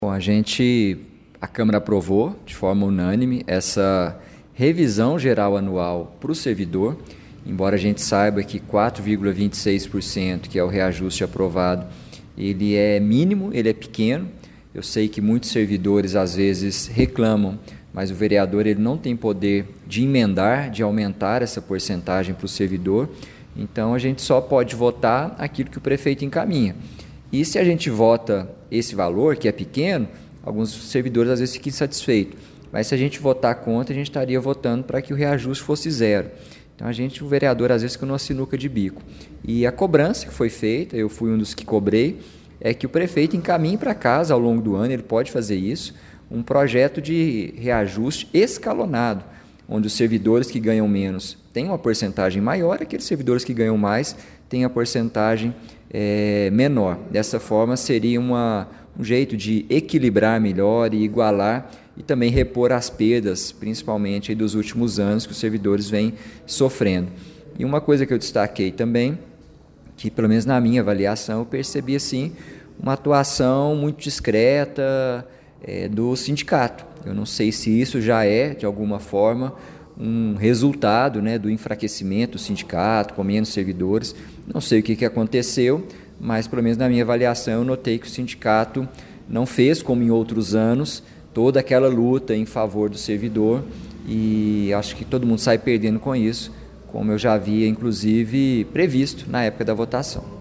Bom, a Câmara aprovou de forma unânime essa revisão geral anual para o servidor, embora a gente saiba que 4,26%, que é o reajuste aprovado, ele é mínimo, ele é pequeno. Eu sei que muitos servidores às vezes reclamam, mas o vereador ele não tem poder de emendar, de aumentar essa porcentagem para o servidor, então a gente só pode votar aquilo que o prefeito encaminha. E se a gente vota esse valor, que é pequeno, alguns servidores às vezes ficam insatisfeitos. Mas se a gente votar contra, a gente estaria votando para que o reajuste fosse zero. Então o vereador às vezes fica numa sinuca de bico. E a cobrança que foi feita, eu fui um dos que cobrei, é que o prefeito encaminhe para casa ao longo do ano, ele pode fazer isso, um projeto de reajuste escalonado, onde os servidores que ganham menos têm uma porcentagem maior, aqueles servidores que ganham mais têm a porcentagem menor. Dessa forma, seria um jeito de equilibrar melhor e igualar e também repor as perdas, principalmente aí dos últimos anos que os servidores vêm sofrendo. E uma coisa que eu destaquei também, que pelo menos na minha avaliação eu percebi assim, uma atuação muito discreta do sindicato. Eu não sei se isso já é, de alguma forma, um resultado do enfraquecimento do sindicato, com menos servidores. Não sei o que aconteceu, mas pelo menos na minha avaliação eu notei que o sindicato não fez, como em outros anos, toda aquela luta em favor do servidor, e acho que todo mundo sai perdendo com isso, como eu já havia inclusive previsto na época da votação.